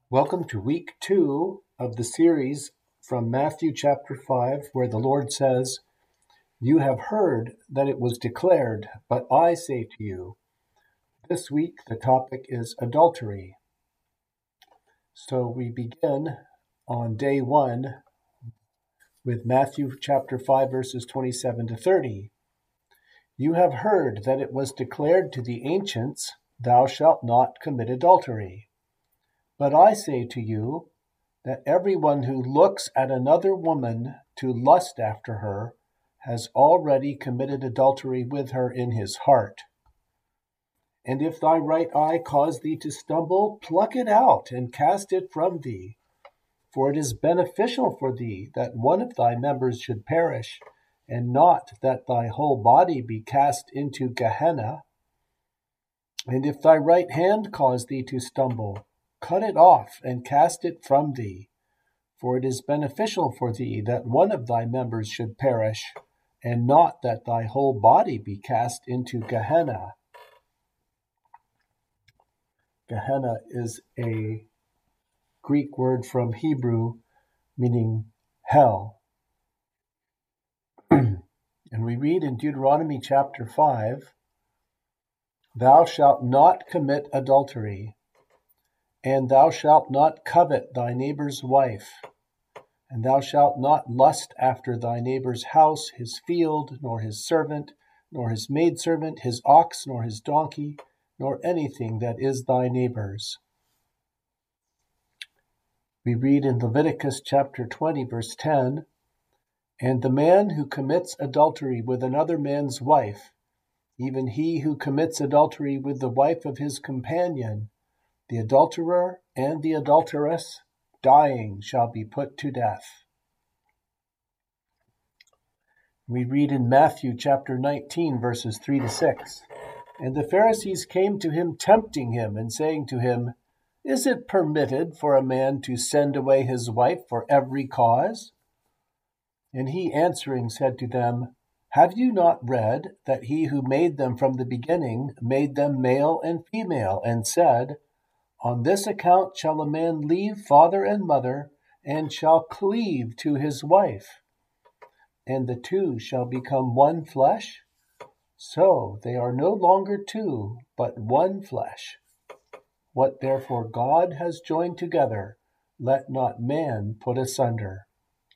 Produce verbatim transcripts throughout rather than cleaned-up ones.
Welcome to week two of the series from Matthew chapter five, where the Lord says, "You have heard that it was declared, but I say to you." This week, the topic is adultery. So we begin on day one with Matthew chapter five, verses twenty-seven to thirty. "You have heard that it was declared to the ancients, 'Thou shalt not commit adultery.' But I say to you, that everyone who looks at another woman to lust after her has already committed adultery with her in his heart. And if thy right eye cause thee to stumble, pluck it out and cast it from thee. For it is beneficial for thee that one of thy members should perish, and not that thy whole body be cast into Gehenna. And if thy right hand cause thee to stumble, cut it off and cast it from thee. For it is beneficial for thee that one of thy members should perish, and not that thy whole body be cast into Gehenna." Gehenna is a Greek word from Hebrew meaning hell. And we read in Deuteronomy chapter five, "Thou shalt not commit adultery, and thou shalt not covet thy neighbor's wife, and thou shalt not lust after thy neighbor's house, his field, nor his servant, nor his maidservant, his ox, nor his donkey, nor anything that is thy neighbor's." We read in Leviticus chapter twenty, verse ten, "And the man who commits adultery with another man's wife, even he who commits adultery with the wife of his companion, the adulterer and the adulteress, dying, shall be put to death." We read in Matthew chapter nineteen, verses three to six, "And the Pharisees came to him, tempting him, and saying to him, 'Is it permitted for a man to send away his wife for every cause?' And he answering said to them, 'Have you not read that he who made them from the beginning made them male and female, and said, On this account shall a man leave father and mother, and shall cleave to his wife, and the two shall become one flesh? So they are no longer two, but one flesh. What therefore God has joined together, let not man put asunder.'"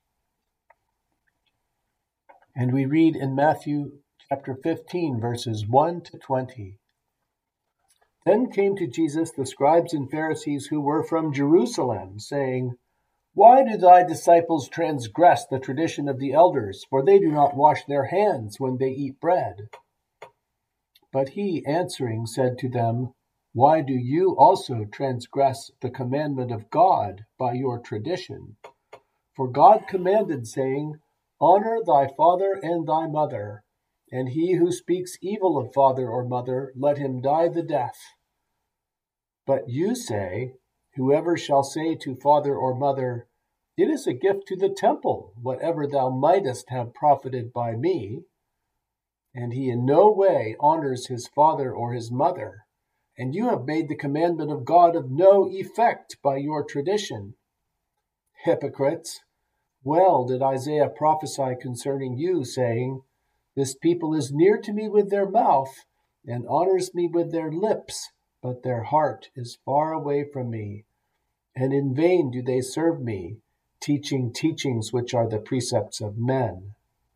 And we read in Matthew chapter fifteen, verses one to twenty. "Then came to Jesus the scribes and Pharisees who were from Jerusalem, saying, 'Why do thy disciples transgress the tradition of the elders? For they do not wash their hands when they eat bread.' But he answering said to them, 'Why do you also transgress the commandment of God by your tradition? For God commanded, saying, Honor thy father and thy mother, and he who speaks evil of father or mother, let him die the death. But you say, Whoever shall say to father or mother, It is a gift to the temple, whatever thou mightest have profited by me, and he in no way honors his father or his mother, and you have made the commandment of God of no effect by your tradition. Hypocrites! Well did Isaiah prophesy concerning you, saying, This people is near to me with their mouth, and honors me with their lips, but their heart is far away from me. And in vain do they serve me, teaching teachings which are the precepts of men.'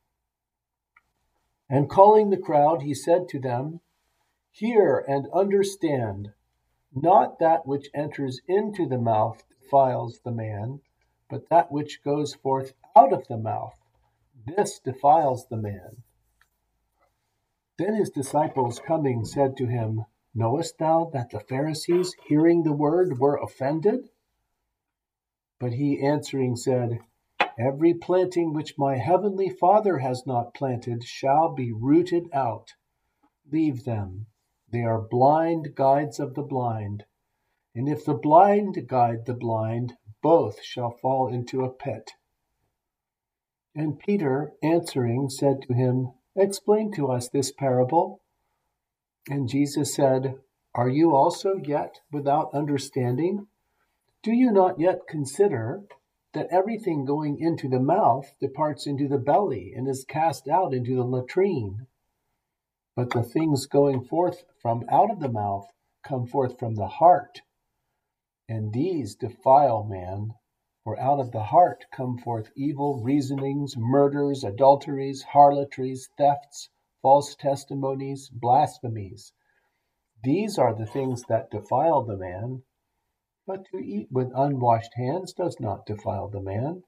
And calling the crowd, he said to them, Hear and understand. Not that which enters into the mouth defiles the man, but that which goes forth out of the mouth, this defiles the man." Then his disciples coming said to him, Knowest thou that the Pharisees, hearing the word, were offended? But he answering said, Every planting which my heavenly Father has not planted shall be rooted out. Leave them. They are blind guides of the blind. And if the blind guide the blind, both shall fall into a pit. And Peter, answering, said to him, Explain to us this parable. And Jesus said, Are you also yet without understanding? Do you not yet consider that everything going into the mouth departs into the belly and is cast out into the latrine? But the things going forth from out of the mouth come forth from the heart, and these defile man. For out of the heart come forth evil reasonings, murders, adulteries, harlotries, thefts, false testimonies, blasphemies. These are the things that defile the man, but to eat with unwashed hands does not defile the man.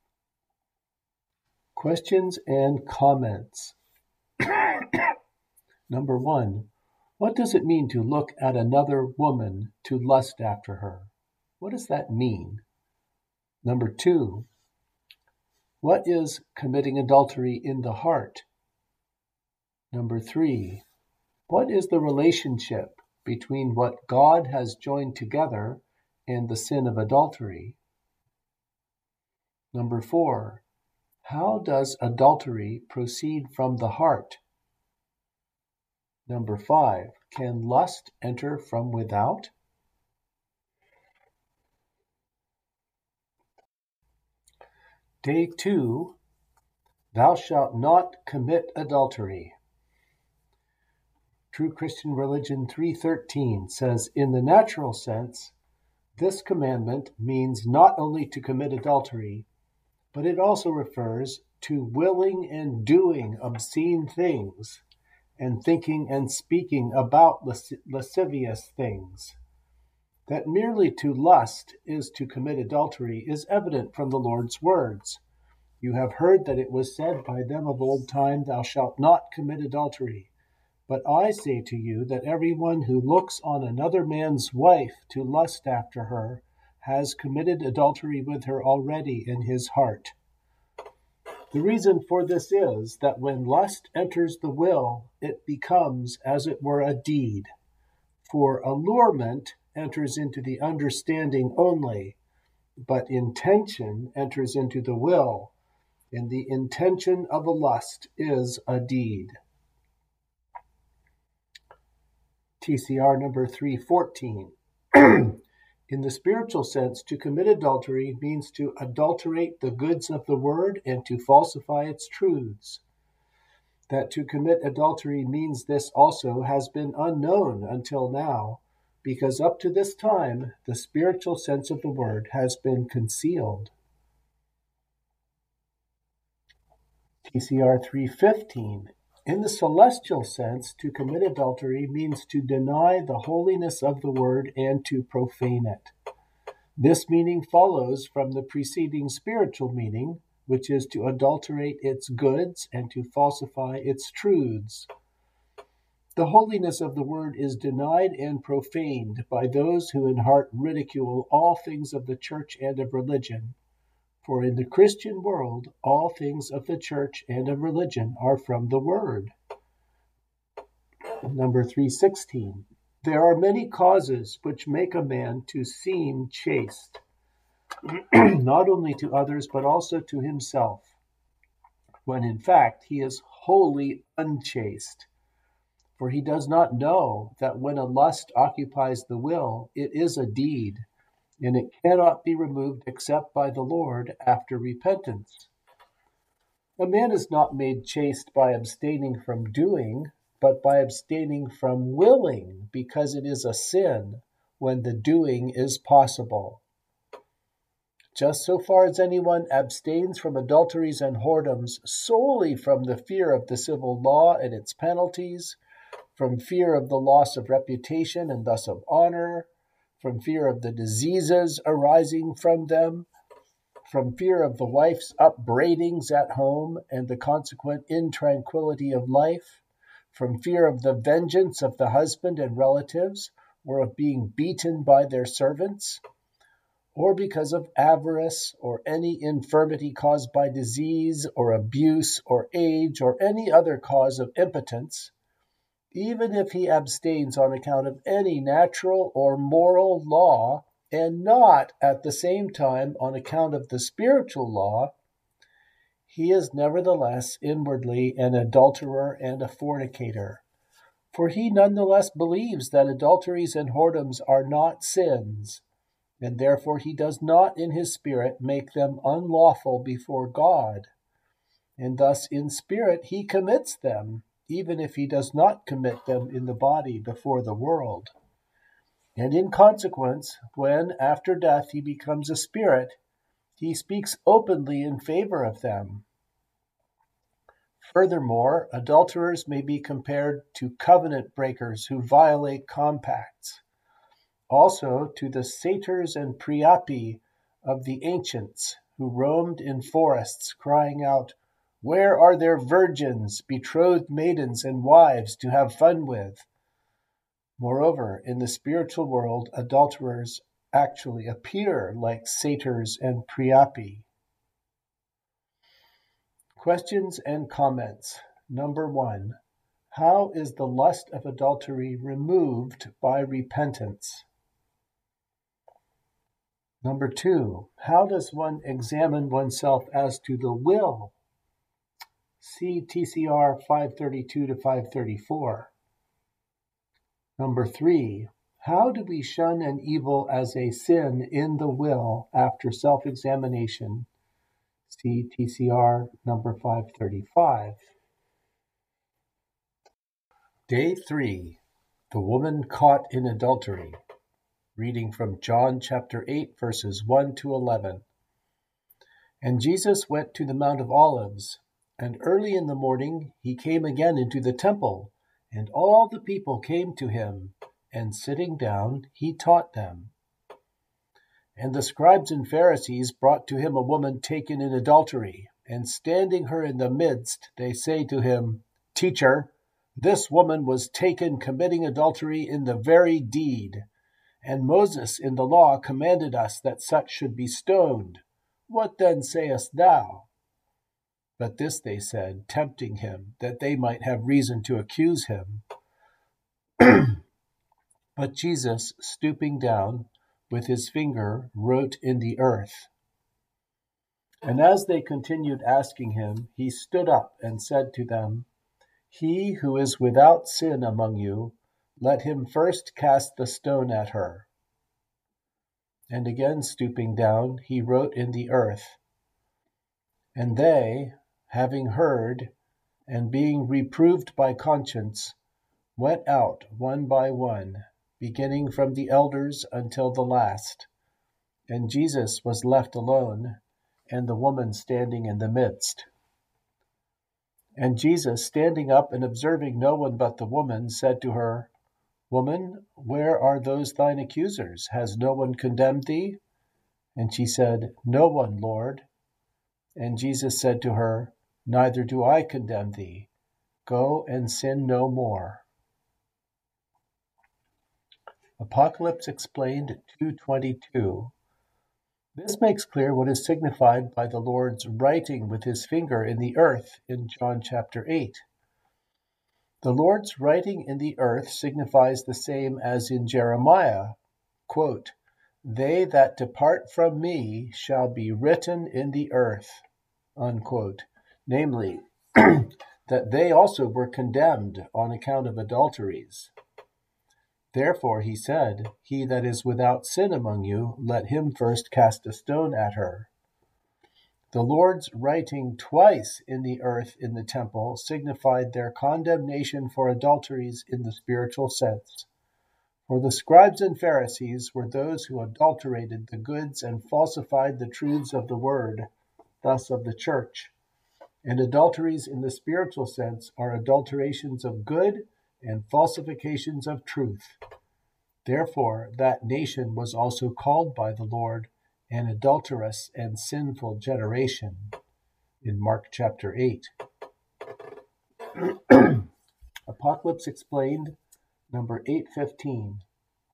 Questions and comments. Number one, what does it mean to look at another woman to lust after her? What does that mean? Number two, what is committing adultery in the heart? Number three, what is the relationship between what God has joined together and the sin of adultery? Number four, how does adultery proceed from the heart? Number five, can lust enter from without? Day two, thou shalt not commit adultery. True Christian Religion three thirteen says, in the natural sense, this commandment means not only to commit adultery, but it also refers to willing and doing obscene things and thinking and speaking about las- lascivious things. That merely to lust is to commit adultery is evident from the Lord's words. You have heard that it was said by them of old time, thou shalt not commit adultery. But I say to you that everyone who looks on another man's wife to lust after her has committed adultery with her already in his heart. The reason for this is that when lust enters the will, it becomes, as it were, a deed. For allurement enters into the understanding only, but intention enters into the will, and the intention of a lust is a deed. T C R number three fourteen. In the spiritual sense, to commit adultery means to adulterate the goods of the word and to falsify its truths. That to commit adultery means this also has been unknown until now, because up to this time, the spiritual sense of the word has been concealed. T C R three fifteen. In the celestial sense, to commit adultery means to deny the holiness of the word and to profane it. This meaning follows from the preceding spiritual meaning, which is to adulterate its goods and to falsify its truths. The holiness of the word is denied and profaned by those who in heart ridicule all things of the church and of religion. For in the Christian world, all things of the church and of religion are from the word. Number three sixteen. There are many causes which make a man to seem chaste, not only to others, but also to himself, when in fact he is wholly unchaste. For he does not know that when a lust occupies the will, it is a deed, and it cannot be removed except by the Lord after repentance. A man is not made chaste by abstaining from doing, but by abstaining from willing, because it is a sin when the doing is possible. Just so far as anyone abstains from adulteries and whoredoms solely from the fear of the civil law and its penalties, from fear of the loss of reputation and thus of honor, from fear of the diseases arising from them, from fear of the wife's upbraidings at home and the consequent intranquility of life, from fear of the vengeance of the husband and relatives, or of being beaten by their servants, or because of avarice or any infirmity caused by disease or abuse or age or any other cause of impotence, even if he abstains on account of any natural or moral law, and not at the same time on account of the spiritual law, he is nevertheless inwardly an adulterer and a fornicator. For he nonetheless believes that adulteries and whoredoms are not sins, and therefore he does not in his spirit make them unlawful before God. And thus in spirit he commits them, even if he does not commit them in the body before the world. And in consequence, when after death he becomes a spirit, he speaks openly in favor of them. Furthermore, adulterers may be compared to covenant breakers who violate compacts. Also to the satyrs and priapi of the ancients, who roamed in forests, crying out, "Where are their virgins, betrothed maidens, and wives to have fun with?" Moreover, in the spiritual world, adulterers actually appear like satyrs and priapi. Questions and comments. Number one, how is the lust of adultery removed by repentance? Number two, how does one examine oneself as to the will? See T C R five thirty-two to five thirty-four. Number three, how do we shun an evil as a sin in the will after self-examination? See T C R number five thirty-five. Day three, the woman caught in adultery. Reading from John chapter eight, verses one to eleven. And Jesus went to the Mount of Olives, and early in the morning he came again into the temple, and all the people came to him, and sitting down he taught them. And the scribes and Pharisees brought to him a woman taken in adultery, and standing her in the midst, they say to him, "Teacher, this woman was taken committing adultery in the very deed. And Moses in the law commanded us that such should be stoned. What then sayest thou?" But this they said, tempting him, that they might have reason to accuse him. But Jesus, stooping down, with his finger wrote in the earth. And as they continued asking him, he stood up and said to them, "He who is without sin among you, let him first cast the stone at her." And again stooping down, he wrote in the earth. And they, having heard, and being reproved by conscience, went out one by one, beginning from the elders until the last. And Jesus was left alone, and the woman standing in the midst. And Jesus, standing up and observing no one but the woman, said to her, "Woman, where are those thine accusers? Has no one condemned thee?" And she said, "No one, Lord." And Jesus said to her, "Neither do I condemn thee. Go and sin no more." Apocalypse Explained two twenty-two. This makes clear what is signified by the Lord's writing with his finger in the earth in John chapter eight. The Lord's writing in the earth signifies the same as in Jeremiah, quote, "They that depart from me shall be written in the earth," unquote, namely, that they also were condemned on account of adulteries. Therefore he said, "He that is without sin among you, let him first cast a stone at her." The Lord's writing twice in the earth in the temple signified their condemnation for adulteries in the spiritual sense. For the scribes and Pharisees were those who adulterated the goods and falsified the truths of the word, thus of the church. And adulteries in the spiritual sense are adulterations of good and falsifications of truth. Therefore, that nation was also called by the Lord an adulterous and sinful generation in Mark chapter eight. Apocalypse Explained, number eight fifteen.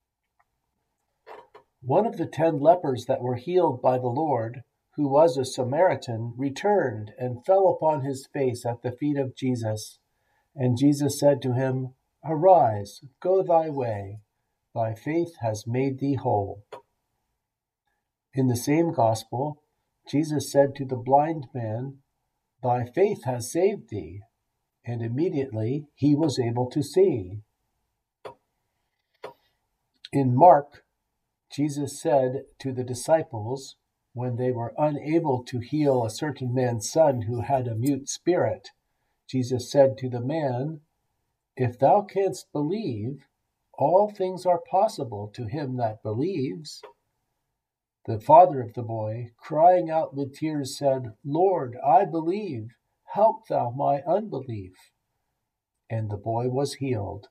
One of the ten lepers that were healed by the Lord, who was a Samaritan, returned and fell upon his face at the feet of Jesus. And Jesus said to him, "Arise, go thy way. Thy faith has made thee whole." In the same gospel, Jesus said to the blind man, "Thy faith has saved thee," and immediately he was able to see. In Mark Jesus said to the disciples, when they were unable to heal a certain man's son who had a mute spirit, Jesus said to the man, "If thou canst believe, all things are possible to him that believes." The father of the boy, crying out with tears, said, "Lord, I believe. Help thou my unbelief." And the boy was healed.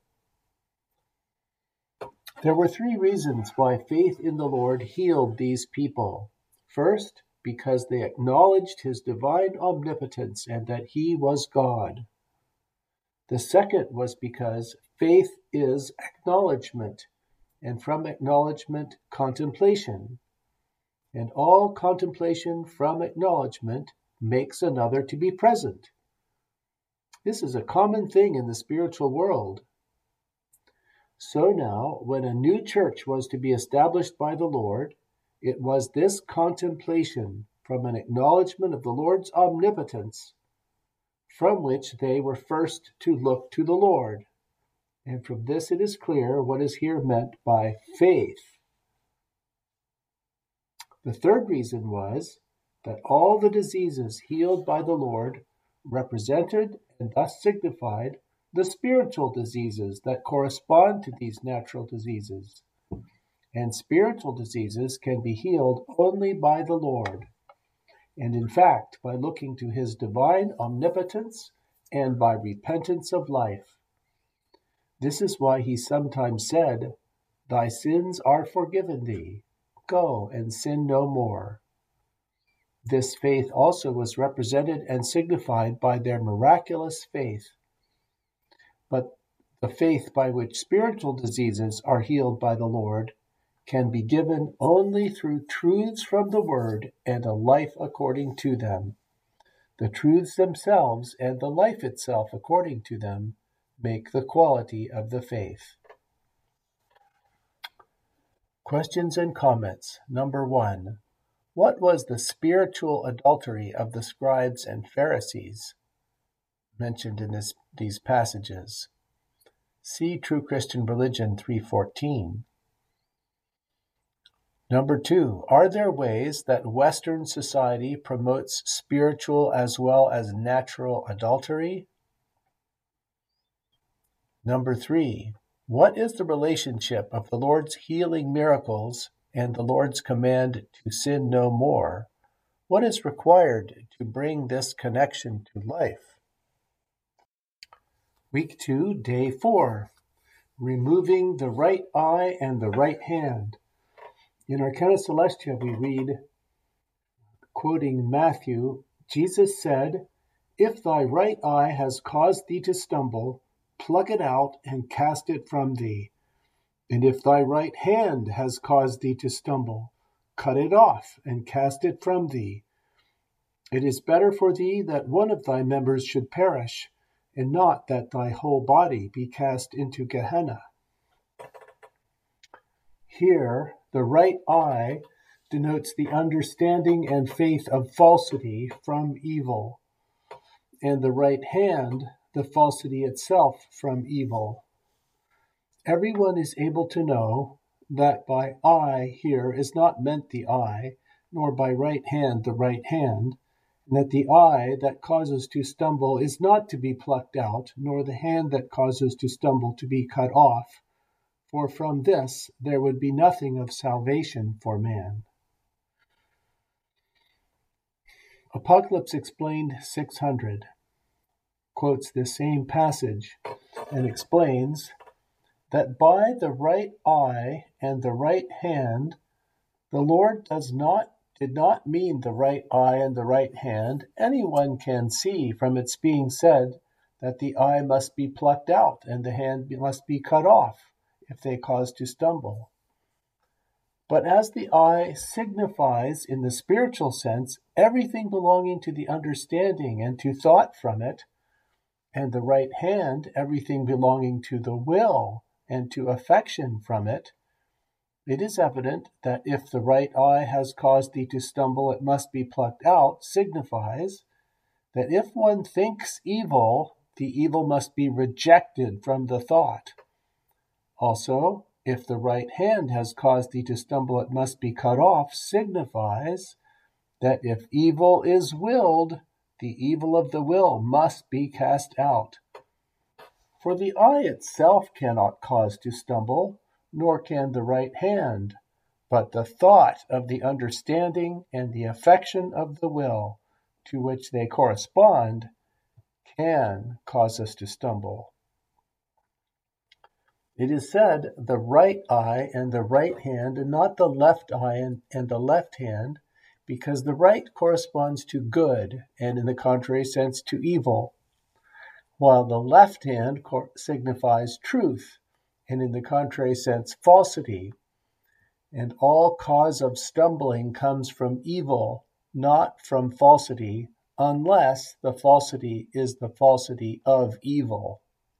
There were three reasons why faith in the Lord healed these people. First, because they acknowledged his divine omnipotence and that he was God. The second was because faith is acknowledgement, and from acknowledgement, contemplation. And all contemplation from acknowledgement makes another to be present. This is a common thing in the spiritual world. So now, when a new church was to be established by the Lord, it was this contemplation from an acknowledgement of the Lord's omnipotence from which they were first to look to the Lord. And from this it is clear what is here meant by faith. The third reason was that all the diseases healed by the Lord represented and thus signified the spiritual diseases that correspond to these natural diseases. And spiritual diseases can be healed only by the Lord, and in fact by looking to his divine omnipotence and by repentance of life. This is why he sometimes said, "Thy sins are forgiven thee. Go and sin no more." This faith also was represented and signified by their miraculous faith. But the faith by which spiritual diseases are healed by the Lord can be given only through truths from the Word and a life according to them. The truths themselves and the life itself according to them make the quality of the faith. Questions and comments. Number one. What was the spiritual adultery of the scribes and Pharisees mentioned in this, these passages? See True Christian Religion three fourteen. Number two, are there ways that Western society promotes spiritual as well as natural adultery? Number three, what is the relationship of the Lord's healing miracles and the Lord's command to sin no more? What is required to bring this connection to life? Week two, day four, removing the right eye and the right hand. In Arcana Celestia, we read, quoting Matthew, Jesus said, "If thy right eye has caused thee to stumble, pluck it out and cast it from thee. And if thy right hand has caused thee to stumble, cut it off and cast it from thee. It is better for thee that one of thy members should perish, and not that thy whole body be cast into Gehenna." Here, the right eye denotes the understanding and faith of falsity from evil, and the right hand, the falsity itself from evil. Everyone is able to know that by eye here is not meant the eye, nor by right hand the right hand, and that the eye that causes to stumble is not to be plucked out, nor the hand that causes to stumble to be cut off, for from this there would be nothing of salvation for man. Apocalypse Explained six hundred quotes this same passage and explains that by the right eye and the right hand, the Lord does not did not mean the right eye and the right hand. Anyone can see from its being said that the eye must be plucked out and the hand must be cut off if they cause to stumble. But as the eye signifies in the spiritual sense everything belonging to the understanding and to thought from it, and the right hand everything belonging to the will and to affection from it, it is evident that if the right eye has caused thee to stumble, it must be plucked out, signifies that if one thinks evil, the evil must be rejected from the thought. Also, if the right hand has caused thee to stumble, it must be cut off, signifies that if evil is willed, the evil of the will must be cast out. For the eye itself cannot cause to stumble, nor can the right hand, but the thought of the understanding and the affection of the will, to which they correspond, can cause us to stumble. It is said the right eye and the right hand, and not the left eye and, and the left hand, because the right corresponds to good, and in the contrary sense to evil, while the left hand signifies truth, and in the contrary sense falsity. And all cause of stumbling comes from evil, not from falsity, unless the falsity is the falsity of evil.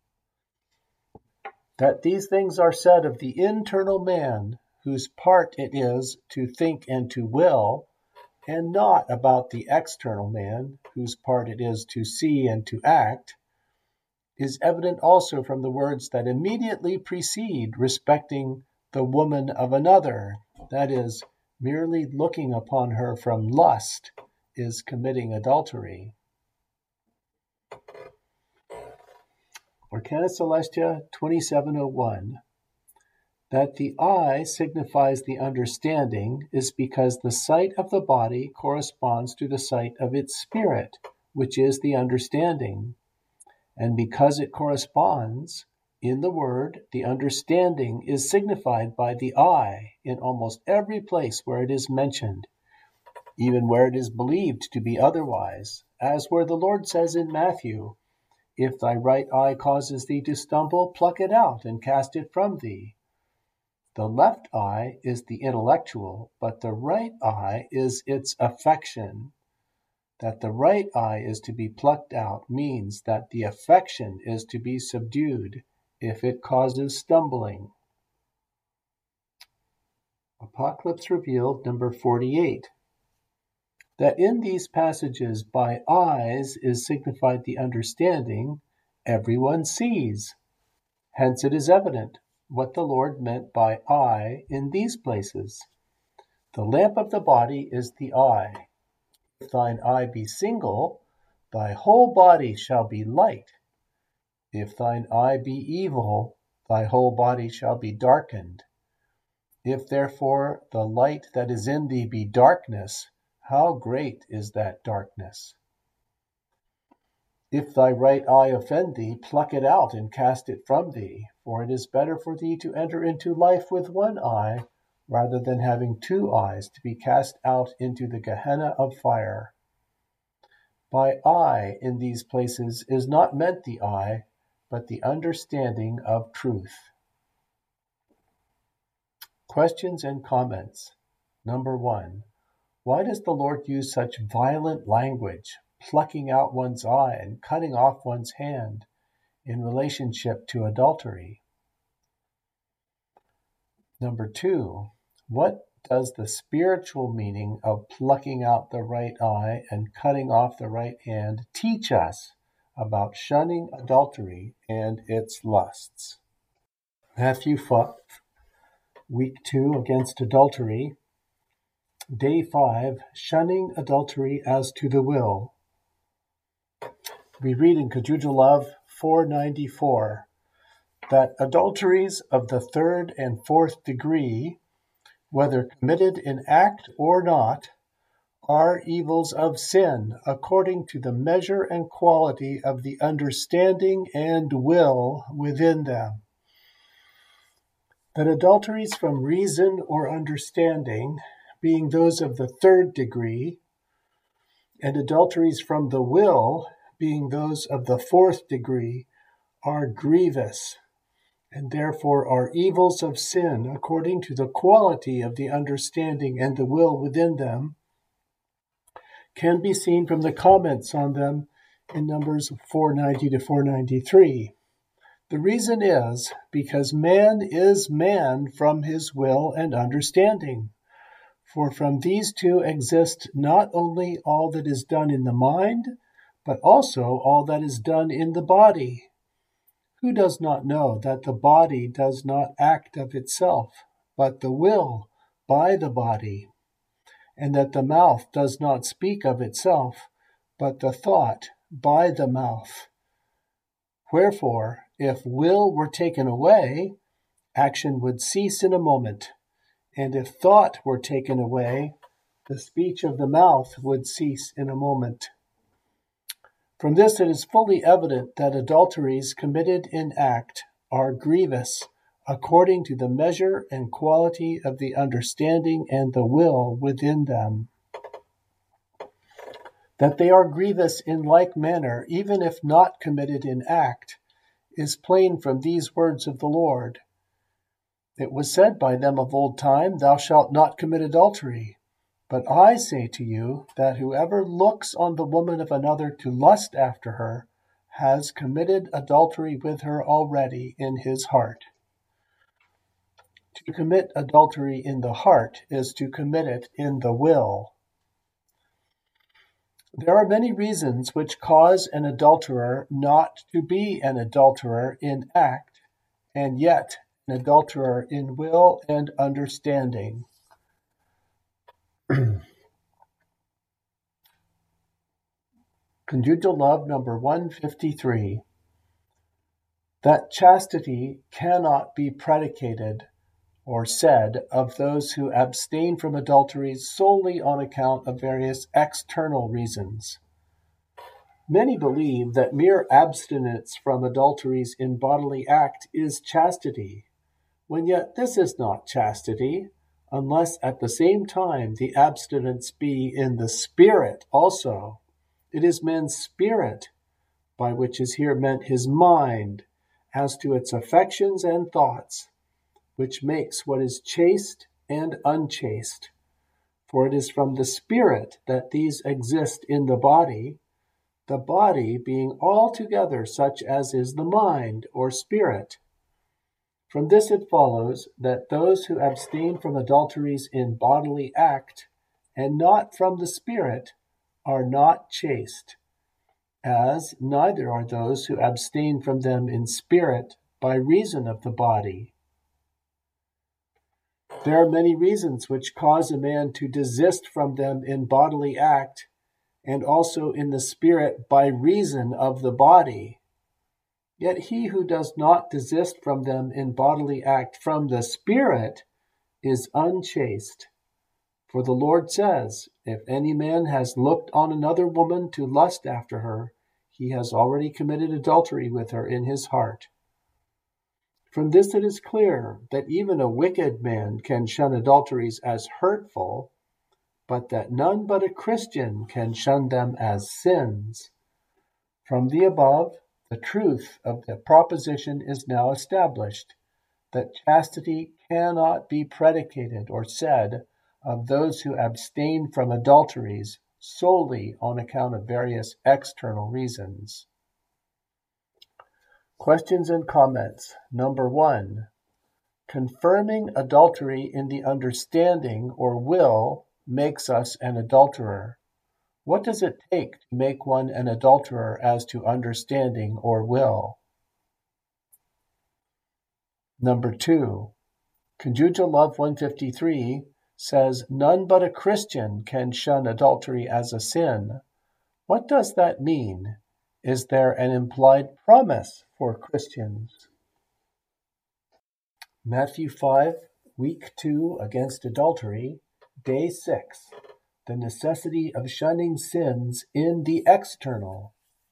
That these things are said of the internal man, whose part it is to think and to will, and not about the external man, whose part it is to see and to act, is evident also from the words that immediately precede respecting the woman of another, that is, merely looking upon her from lust is committing adultery. Arcana Celestia twenty-seven oh one. That the eye signifies the understanding is because the sight of the body corresponds to the sight of its spirit, which is the understanding. And because it corresponds, in the word, the understanding is signified by the eye in almost every place where it is mentioned, even where it is believed to be otherwise, as where the Lord says in Matthew, "If thy right eye causes thee to stumble, pluck it out and cast it from thee." The left eye is the intellectual, but the right eye is its affection. That the right eye is to be plucked out means that the affection is to be subdued if it causes stumbling. Apocalypse Revealed, number forty-eight. That in these passages by eyes is signified the understanding, everyone sees. Hence it is evident what the Lord meant by eye in these places. The lamp of the body is the eye. If thine eye be single, thy whole body shall be light. If thine eye be evil, thy whole body shall be darkened. If therefore the light that is in thee be darkness, how great is that darkness? If thy right eye offend thee, pluck it out and cast it from thee, for it is better for thee to enter into life with one eye, rather than having two eyes to be cast out into the Gehenna of fire. By eye in these places is not meant the eye, but the understanding of truth. Questions and comments. Number one, why does the Lord use such violent language, plucking out one's eye and cutting off one's hand, in relationship to adultery? Number two, what does the spiritual meaning of plucking out the right eye and cutting off the right hand teach us about shunning adultery and its lusts? Matthew five, week two, against adultery. Day five, shunning adultery as to the will. We read in Kedujalav four ninety-four that adulteries of the third and fourth degree, whether committed in act or not, are evils of sin according to the measure and quality of the understanding and will within them. That adulteries from reason or understanding, being those of the third degree, and adulteries from the will, being those of the fourth degree, are grievous, and therefore are evils of sin according to the quality of the understanding and the will within them, can be seen from the comments on them in Numbers four ninety to four ninety-three. The reason is because man is man from his will and understanding. For from these two exist not only all that is done in the mind, but also all that is done in the body. Who does not know that the body does not act of itself, but the will by the body, and that the mouth does not speak of itself, but the thought by the mouth? Wherefore, if will were taken away, action would cease in a moment, and if thought were taken away, the speech of the mouth would cease in a moment. From this it is fully evident that adulteries committed in act are grievous according to the measure and quality of the understanding and the will within them. That they are grievous in like manner, even if not committed in act, is plain from these words of the Lord. It was said by them of old time, Thou shalt not commit adultery. But I say to you that whoever looks on the woman of another to lust after her has committed adultery with her already in his heart. To commit adultery in the heart is to commit it in the will. There are many reasons which cause an adulterer not to be an adulterer in act, and yet an adulterer in will and understanding. Conjugal love number one fifty-three. That chastity cannot be predicated or said of those who abstain from adulteries solely on account of various external reasons. Many believe that mere abstinence from adulteries in bodily act is chastity, when yet this is not chastity, unless at the same time the abstinence be in the spirit also. It is man's spirit, by which is here meant his mind, as to its affections and thoughts, which makes what is chaste and unchaste. For it is from the spirit that these exist in the body, the body being altogether such as is the mind or spirit. From this it follows that those who abstain from adulteries in bodily act, and not from the spirit, are not chaste, as neither are those who abstain from them in spirit by reason of the body. There are many reasons which cause a man to desist from them in bodily act, and also in the spirit by reason of the body. Yet he who does not desist from them in bodily act from the spirit is unchaste. For the Lord says, If any man has looked on another woman to lust after her, he has already committed adultery with her in his heart. From this it is clear that even a wicked man can shun adulteries as hurtful, but that none but a Christian can shun them as sins. From the above, the truth of the proposition is now established, that chastity cannot be predicated or said of those who abstain from adulteries solely on account of various external reasons. Questions and comments. Number one, confirming adultery in the understanding or will makes us an adulterer. What does it take to make one an adulterer as to understanding or will? Number two, Conjugal Love one fifty-three says, None but a Christian can shun adultery as a sin. What does that mean? Is there an implied promise for Christians? Matthew five, Week two, Against Adultery, Day six, The Necessity of Shunning Sins in the External.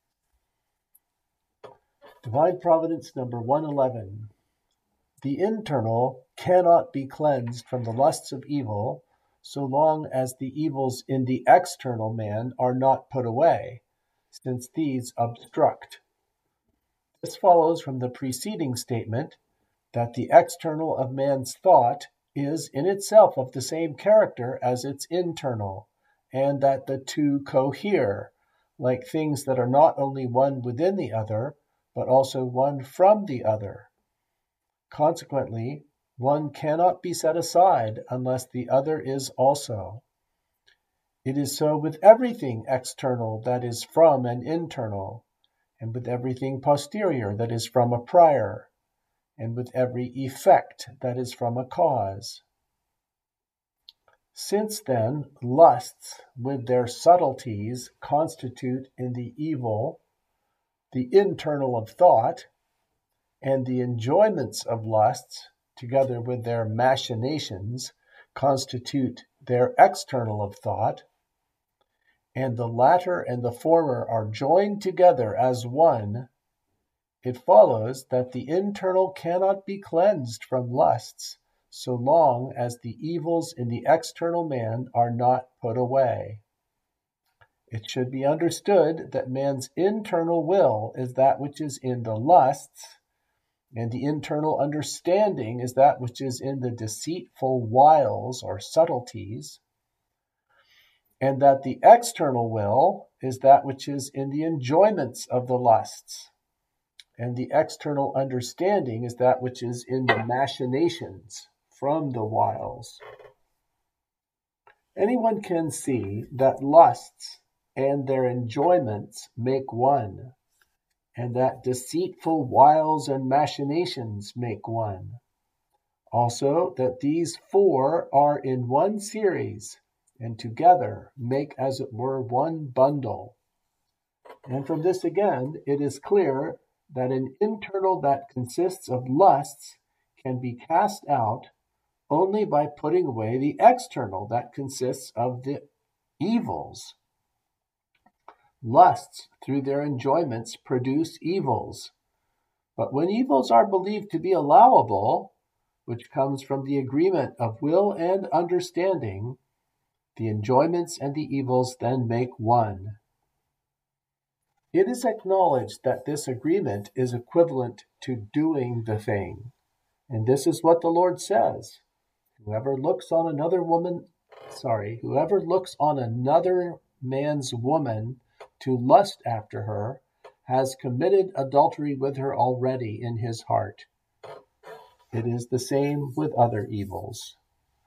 Divine Providence number one eleven. The internal cannot be cleansed from the lusts of evil so long as the evils in the external man are not put away, since these obstruct. This follows from the preceding statement that the external of man's thought is in itself of the same character as its internal, and that the two cohere, like things that are not only one within the other, but also one from the other. Consequently, one cannot be set aside unless the other is also. It is so with everything external that is from and internal. and with everything posterior that is from a prior, and with every effect that is from a cause. Since then, lusts with their subtleties constitute in the evil the internal of thought, and the enjoyments of lusts, together with their machinations, constitute their external of thought, and the latter and the former are joined together as one, it follows that the internal cannot be cleansed from lusts, so long as the evils in the external man are not put away. It should be understood that man's internal will is that which is in the lusts, and the internal understanding is that which is in the deceitful wiles or subtleties, and that the external will is that which is in the enjoyments of the lusts, and the external understanding is that which is in the machinations from the wiles. Anyone can see that lusts and their enjoyments make one, and that deceitful wiles and machinations make one. Also, that these four are in one series, and together make as it were one bundle. And from this again, it is clear that an internal that consists of lusts can be cast out only by putting away the external that consists of the evils. Lusts, through their enjoyments, produce evils. But when evils are believed to be allowable, which comes from the agreement of will and understanding, the enjoyments and the evils then make one. It is acknowledged that this agreement is equivalent to doing the thing. And this is what the Lord says. Whoever looks on another woman, sorry, whoever looks on another man's woman to lust after her has committed adultery with her already in his heart. It is the same with other evils.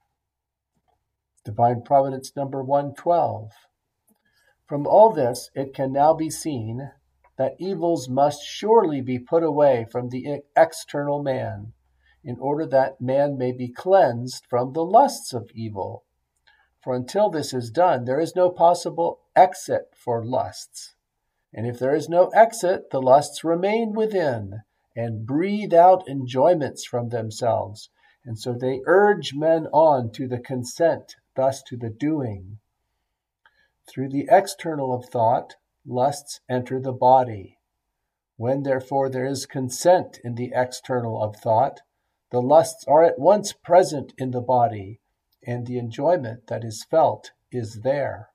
Divine Providence number one twelve. From all this, it can now be seen that evils must surely be put away from the external man, in order that man may be cleansed from the lusts of evil. For until this is done, there is no possible exit for lusts. And if there is no exit, the lusts remain within and breathe out enjoyments from themselves. And so they urge men on to the consent, thus to the doing. Through the external of thought, lusts enter the body. When therefore there is consent in the external of thought, the lusts are at once present in the body, and the enjoyment that is felt is there.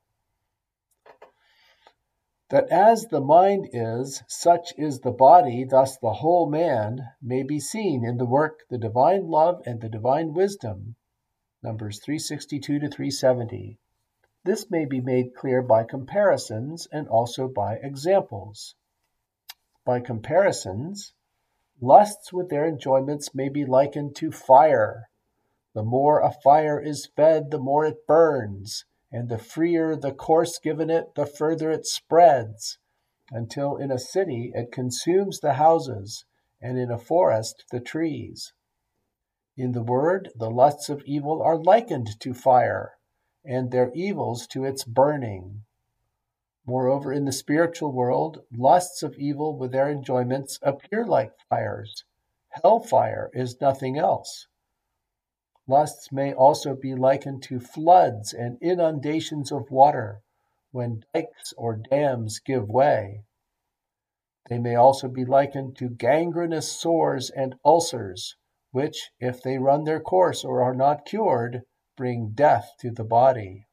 That as the mind is, such is the body, thus the whole man, may be seen in the work The Divine Love and the Divine Wisdom, numbers three sixty-two to three seventy. This may be made clear by comparisons and also by examples. By comparisons, lusts with their enjoyments may be likened to fire. The more a fire is fed, the more it burns, and the freer the course given it, the further it spreads, until in a city it consumes the houses, and in a forest the trees. In the word, the lusts of evil are likened to fire, and their evils to its burning. Moreover, in the spiritual world, lusts of evil with their enjoyments appear like fires. Hellfire is nothing else. Lusts may also be likened to floods and inundations of water, when dikes or dams give way. They may also be likened to gangrenous sores and ulcers, which, if they run their course or are not cured, bring death to the body.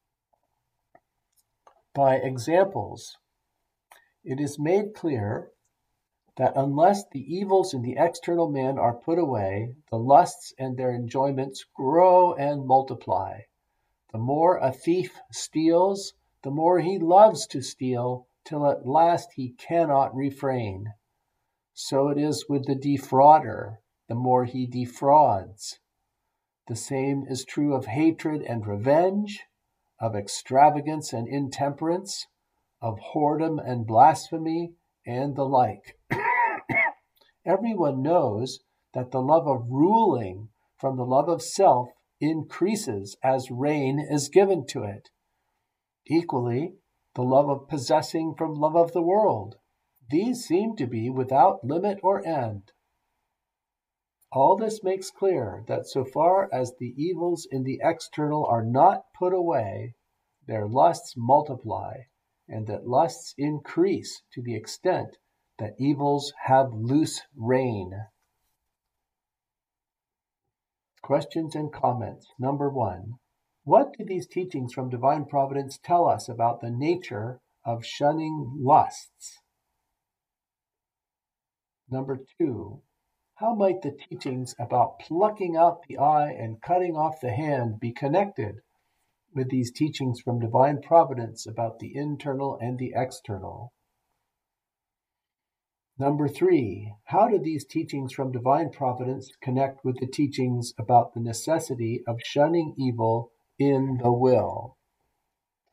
By examples, it is made clear that unless the evils in the external man are put away, the lusts and their enjoyments grow and multiply. The more a thief steals, the more he loves to steal, till at last he cannot refrain. So it is with the defrauder, the more he defrauds. The same is true of hatred and revenge, of extravagance and intemperance, of whoredom and blasphemy, and the like. Everyone knows that the love of ruling from the love of self increases as reign is given to it. Equally, the love of possessing from love of the world. These seem to be without limit or end. All this makes clear that so far as the evils in the external are not put away, their lusts multiply, and that lusts increase to the extent that evils have loose reign. Questions and comments. Number one, what do these teachings from divine providence tell us about the nature of shunning lusts? Number two, how might the teachings about plucking out the eye and cutting off the hand be connected with these teachings from divine providence about the internal and the external? Number three, how do these teachings from divine providence connect with the teachings about the necessity of shunning evil in the will?